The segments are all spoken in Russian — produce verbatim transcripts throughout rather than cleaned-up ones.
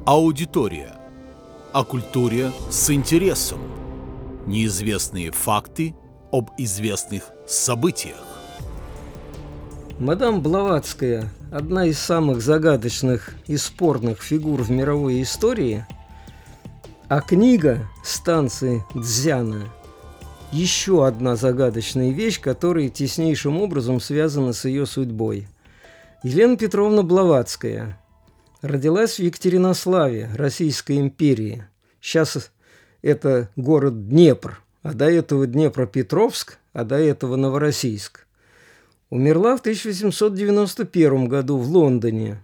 Аудитория. О культуре с интересом. Неизвестные факты об известных событиях. Мадам Блаватская – одна из самых загадочных и спорных фигур в мировой истории, а книга «Станции Цзяна» – еще одна загадочная вещь, которая теснейшим образом связана с ее судьбой. Елена Петровна Блаватская родилась в Екатеринославе, Российской империи. Сейчас это город Днепр, а до этого Днепропетровск, а до этого Новороссийск. Умерла в тысяча восемьсот девяносто первом году в Лондоне.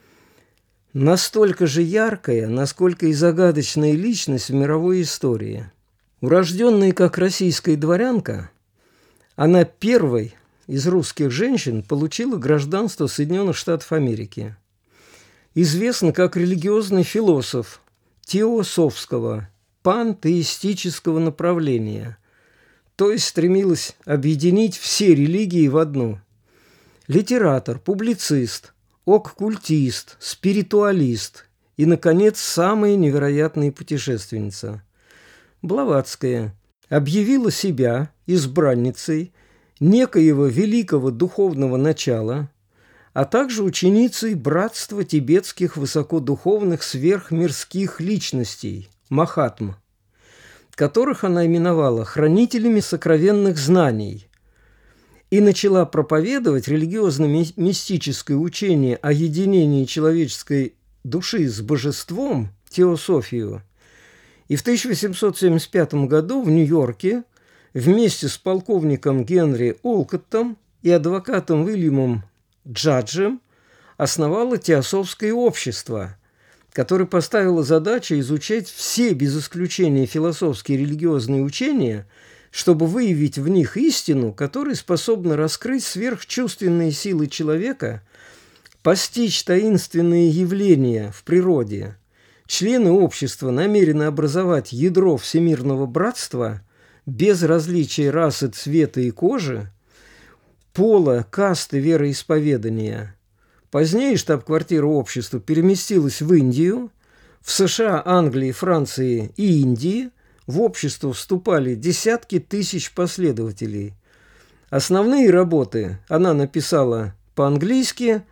Настолько же яркая, насколько и загадочная личность в мировой истории. Урожденная как российская дворянка, она первой из русских женщин получила гражданство Соединенных Штатов Америки. Известна как религиозный философ теософского, пантеистического направления, то есть стремилась объединить все религии в одну. Литератор, публицист, оккультист, спиритуалист и, наконец, самая невероятная путешественница. Блаватская объявила себя избранницей некоего великого духовного начала, а также ученицей братства тибетских высокодуховных сверхмирских личностей, махатм, которых она именовала хранителями сокровенных знаний, и начала проповедовать религиозно-мистическое учение о единении человеческой души с божеством, теософию. И в тысяча восемьсот семьдесят пятом году в Нью-Йорке вместе с полковником Генри Олкоттом и адвокатом Уильямом Джаджем основала теософское общество, которое поставило задачу изучать все, без исключения, философские и религиозные учения, чтобы выявить в них истину, которая способна раскрыть сверхчувственные силы человека, постичь таинственные явления в природе. Члены общества намерены образовать ядро всемирного братства без различия расы, цвета и кожи, пола, касты, вероисповедания. Позднее штаб-квартира общества переместилась в Индию. В США, Англии, Франции и Индии в общество вступали десятки тысяч последователей. Основные работы она написала по-английски,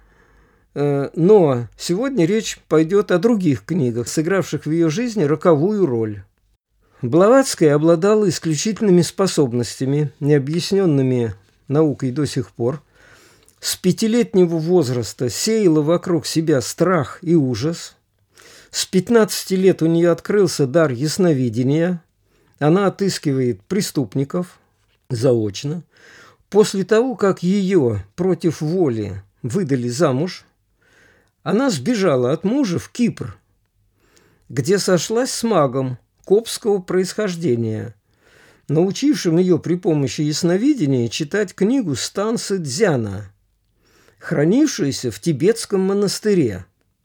но сегодня речь пойдет о других книгах, сыгравших в ее жизни роковую роль. Блаватская обладала исключительными способностями, необъясненными наукой до сих пор. С пятилетнего возраста сеяла вокруг себя страх и ужас. С пятнадцати лет у нее открылся дар ясновидения. Она отыскивает преступников заочно. После того, как ее против воли выдали замуж, она сбежала от мужа в Кипр, где сошлась с магом коптского происхождения, научившим ее при помощи ясновидения читать книгу «Станции Цзяна», хранившуюся в тибетском монастыре.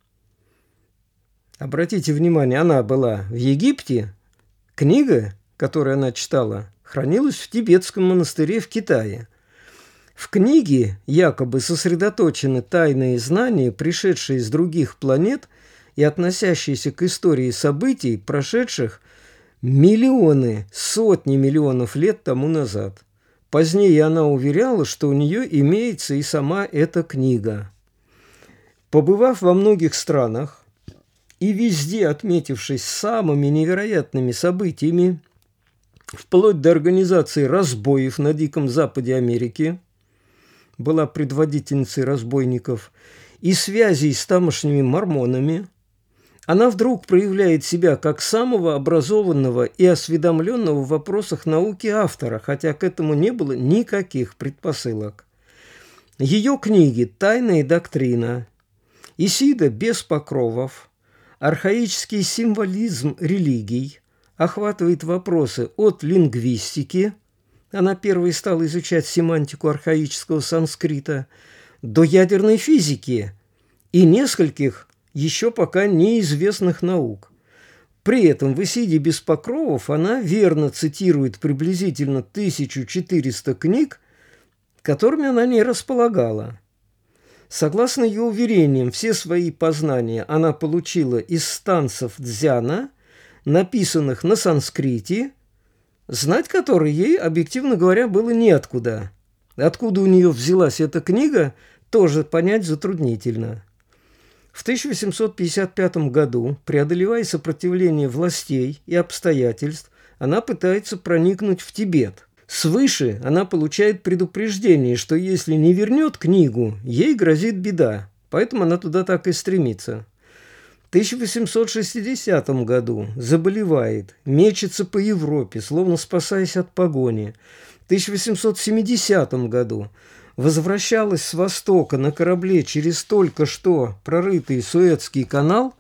Обратите внимание, она была в Египте, книга, которую она читала, хранилась в тибетском монастыре в Китае. В книге якобы сосредоточены тайные знания, пришедшие с других планет и относящиеся к истории событий, прошедших миллионы, сотни миллионов лет тому назад. Позднее она уверяла, что у нее имеется и сама эта книга. Побывав во многих странах и везде отметившись самыми невероятными событиями, вплоть до организации разбоев на Диком Западе Америки, была предводительницей разбойников, и связей с тамошними мормонами, она вдруг проявляет себя как самого образованного и осведомленного в вопросах науки автора, хотя к этому не было никаких предпосылок. Ее книги «Тайная доктрина», «Исида без покровов», «Архаический символизм религий» охватывает вопросы от лингвистики, она первой стала изучать семантику архаического санскрита, до ядерной физики и нескольких еще пока неизвестных наук. При этом в «Исиде без покровов» она верно цитирует приблизительно тысячу четыреста книг, которыми она не располагала. Согласно ее уверениям, все свои познания она получила из станцев дзяна, написанных на санскрите, знать которые ей, объективно говоря, было неоткуда. Откуда у нее взялась эта книга, тоже понять затруднительно. В тысяча восемьсот пятьдесят пятом году, преодолевая сопротивление властей и обстоятельств, она пытается проникнуть в Тибет. Свыше она получает предупреждение, что если не вернет книгу, ей грозит беда, поэтому она туда так и стремится. В тысяча восемьсот шестидесятом году заболевает, мечется по Европе, словно спасаясь от погони. В тысяча восемьсот семидесятом году возвращалась с Востока на корабле через только что прорытый Суэцкий канал.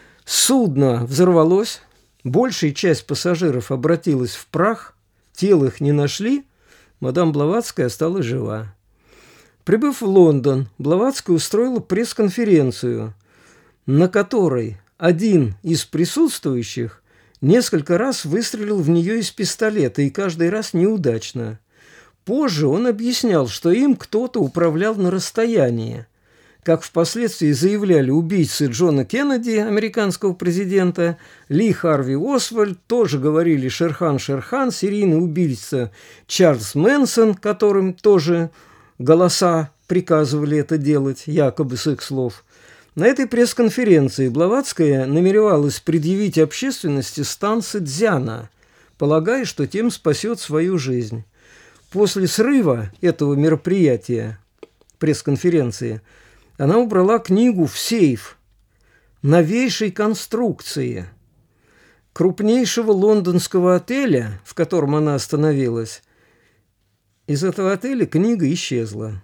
Судно взорвалось, большая часть пассажиров обратилась в прах, тел их не нашли, мадам Блаватская осталась жива. Прибыв в Лондон, Блаватская устроила пресс-конференцию, на которой один из присутствующих несколько раз выстрелил в нее из пистолета, и каждый раз неудачно. Позже он объяснял, что им кто-то управлял на расстоянии. Как впоследствии заявляли убийцы Джона Кеннеди, американского президента, Ли Харви Освальд, тоже говорили Шерхан Шерхан, серийный убийца Чарльз Мэнсон, которым тоже голоса приказывали это делать, якобы с их слов. На этой пресс-конференции Блаватская намеревалась предъявить общественности станцы дзяна, полагая, что тем спасет свою жизнь. После срыва этого мероприятия, пресс-конференции, она убрала книгу в сейф новейшей конструкции крупнейшего лондонского отеля, в котором она остановилась. Из этого отеля книга исчезла.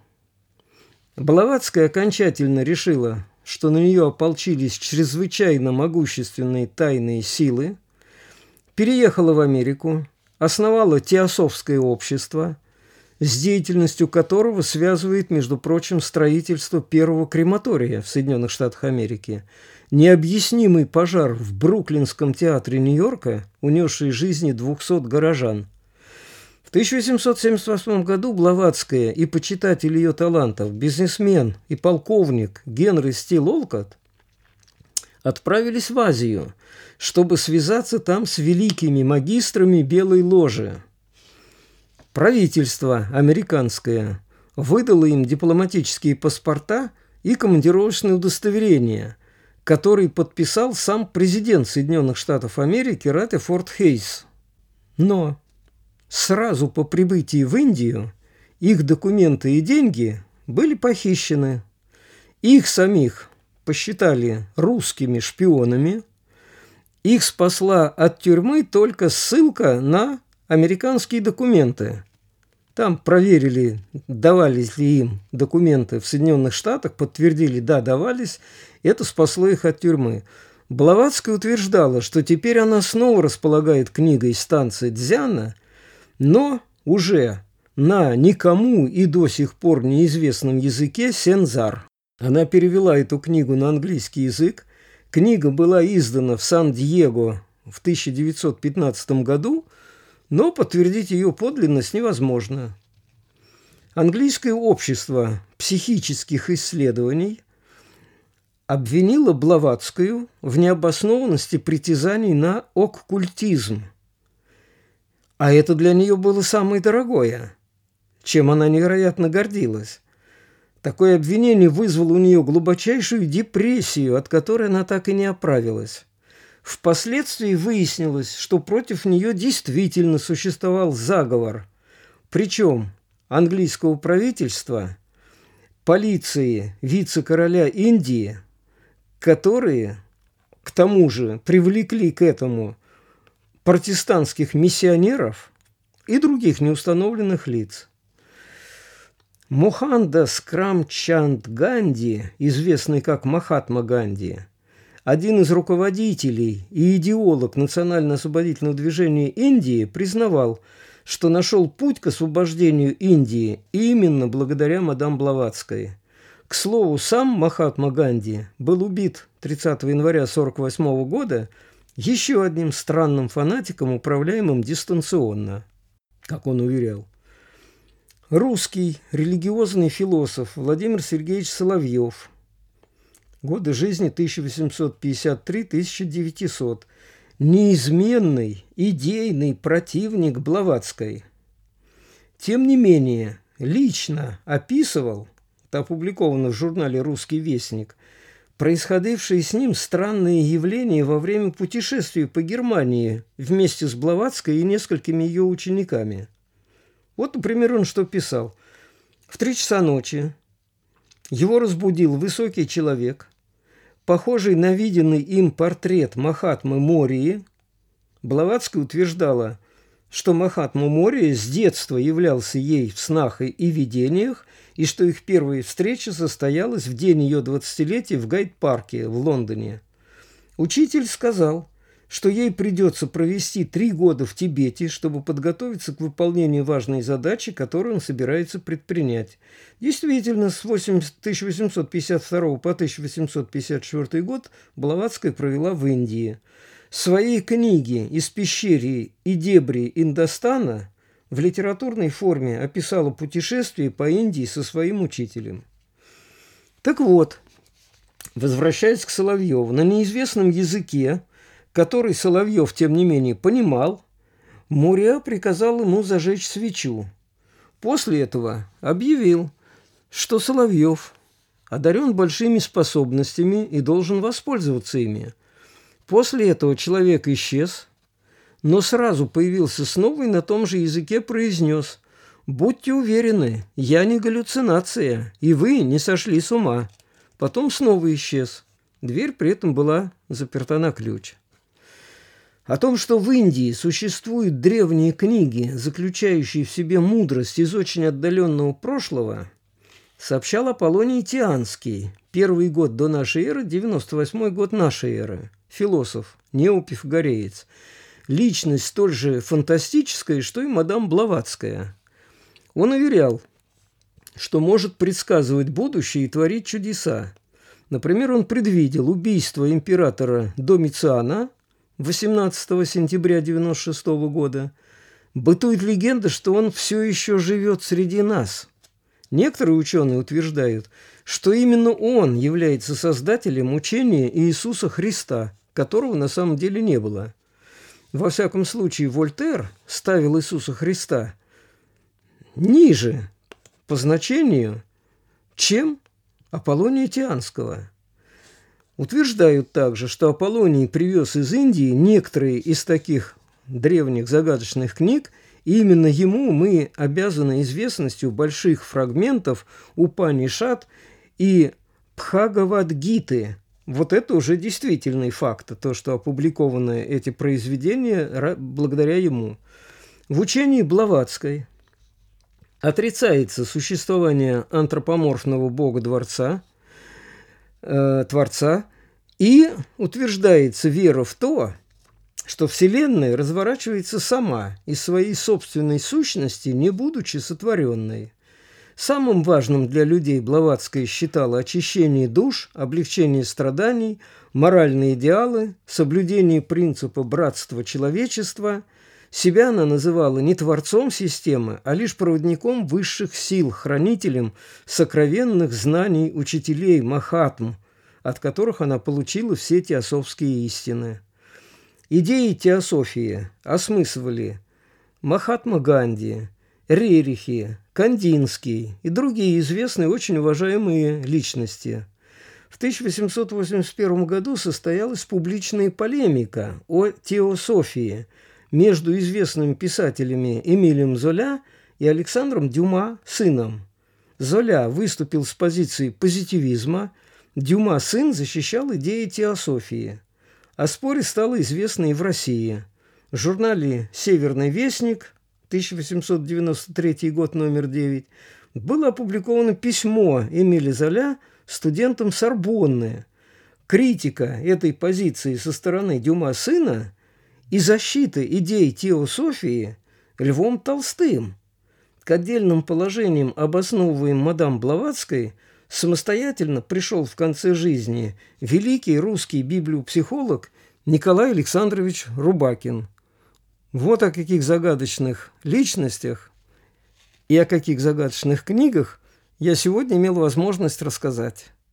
Блаватская окончательно решила, что на нее ополчились чрезвычайно могущественные тайные силы, переехала в Америку, основала Теософское общество, с деятельностью которого связывает, между прочим, строительство первого крематория в Соединенных Штатах Америки, необъяснимый пожар в Бруклинском театре Нью-Йорка, унесший жизни двухсот горожан. В тысяча восемьсот семьдесят восьмом году Блаватская и почитатель ее талантов, бизнесмен и полковник Генри Стил Олкотт отправились в Азию, чтобы связаться там с великими магистрами Белой Ложи. Правительство американское выдало им дипломатические паспорта и командировочные удостоверения, которые подписал сам президент Соединенных Штатов Америки Ратефорд Хейс. Но сразу по прибытии в Индию их документы и деньги были похищены. Их самих посчитали русскими шпионами. Их спасла от тюрьмы только ссылка на американские документы. Там проверили, давались ли им документы в Соединенных Штатах, подтвердили, да, давались. Это спасло их от тюрьмы. Блаватская утверждала, что теперь она снова располагает книгой станции дзяна, но уже на никому и до сих пор неизвестном языке сензар. Она перевела эту книгу на английский язык. Книга была издана в Сан-Диего в тысяча девятьсот пятнадцатом году, но подтвердить ее подлинность невозможно. Английское общество психических исследований обвинило Блаватскую в необоснованности притязаний на оккультизм. А это для нее было самое дорогое, чем она невероятно гордилась. Такое обвинение вызвало у нее глубочайшую депрессию, от которой она так и не оправилась. Впоследствии выяснилось, что против нее действительно существовал заговор, причем английского правительства, полиции вице-короля Индии, которые, к тому же, привлекли к этому протестантских миссионеров и других неустановленных лиц. Мохандас Крамчанд Ганди, известный как Махатма Ганди, один из руководителей и идеолог национально-освободительного движения Индии, признавал, что нашел путь к освобождению Индии именно благодаря мадам Блаватской. К слову, сам Махатма Ганди был убит тридцатого января тысяча девятьсот сорок восьмого года еще одним странным фанатиком, управляемым дистанционно, как он уверял. Русский религиозный философ Владимир Сергеевич Соловьев. Годы жизни тысяча восемьсот пятьдесят три — тысяча девятьсот. Неизменный идейный противник Блаватской. Тем не менее, лично описывал, это опубликовано в журнале «Русский вестник», происходившие с ним странные явления во время путешествия по Германии вместе с Блаватской и несколькими ее учениками. Вот, например, он что писал. В три часа ночи его разбудил высокий человек, похожий на виденный им портрет Махатмы Мории. Блаватская утверждала, что Махатма Мория с детства являлся ей в снах и видениях, и что их первая встреча состоялась в день ее двадцатилетия в Гайд-парке в Лондоне. Учитель сказал, что ей придется провести три года в Тибете, чтобы подготовиться к выполнению важной задачи, которую он собирается предпринять. Действительно, с тысяча восемьсот пятьдесят второго по тысяча восемьсот пятьдесят четвёртый год Блаватская провела в Индии. Свои книги «Из пещеры и дебри Индостана» в литературной форме описала путешествие по Индии со своим учителем. Так вот, возвращаясь к Соловьеву, на неизвестном языке, который Соловьев, тем не менее, понимал, Мория приказал ему зажечь свечу. После этого объявил, что Соловьев одарен большими способностями и должен воспользоваться ими. После этого человек исчез, но сразу появился снова и на том же языке произнес: «Будьте уверены, я не галлюцинация, и вы не сошли с ума». Потом снова исчез. Дверь при этом была заперта на ключ. О том, что в Индии существуют древние книги, заключающие в себе мудрость из очень отдаленного прошлого, сообщал Аполлоний Тианский, первый год до нашей эры, девяносто восьмой год нашей эры, философ, неопифагореец, личность столь же фантастическая, что и мадам Блаватская. Он уверял, что может предсказывать будущее и творить чудеса. Например, он предвидел убийство императора Домициана восемнадцатого сентября девяносто шестого года. Бытует легенда, что он все еще живет среди нас. Некоторые ученые утверждают, что именно он является создателем учения Иисуса Христа, которого на самом деле не было. Во всяком случае, Вольтер ставил Иисуса Христа ниже по значению, чем Аполлония Тианского. Утверждают также, что Аполлоний привез из Индии некоторые из таких древних загадочных книг, и именно ему мы обязаны известностью больших фрагментов Упанишад и Бхагавад-гиты. Вот это уже действительный факт, то, что опубликованы эти произведения благодаря ему. В учении Блаватской отрицается существование антропоморфного бога-дворца, э, Творца, и утверждается вера в то, что Вселенная разворачивается сама из своей собственной сущности, не будучи сотворенной. Самым важным для людей Блаватская считала очищение душ, облегчение страданий, моральные идеалы, соблюдение принципа братства человечества. Себя она называла не творцом системы, а лишь проводником высших сил, хранителем сокровенных знаний учителей Махатм, от которых она получила все теософские истины. Идеи теософии осмысливали Махатма Ганди, Рерихи, Кандинский и другие известные очень уважаемые личности. В тысяча восемьсот восемьдесят первом году состоялась публичная полемика о теософии между известными писателями Эмилем Золя и Александром Дюма, сыном. Золя выступил с позиции позитивизма, Дюма, сын, защищал идеи теософии. О споре стало известно и в России. В журнале «Северный вестник», тысяча восемьсот девяносто третий год, номер девять, было опубликовано письмо Эмиля Золя студентам Сорбонны. Критика этой позиции со стороны Дюма сына и защита идей теософии Львом Толстым. К отдельным положениям, обосновываемым мадам Блаватской, самостоятельно пришел в конце жизни великий русский библиопсихолог Николай Александрович Рубакин. Вот о каких загадочных личностях И о каких загадочных книгах я сегодня имел возможность рассказать.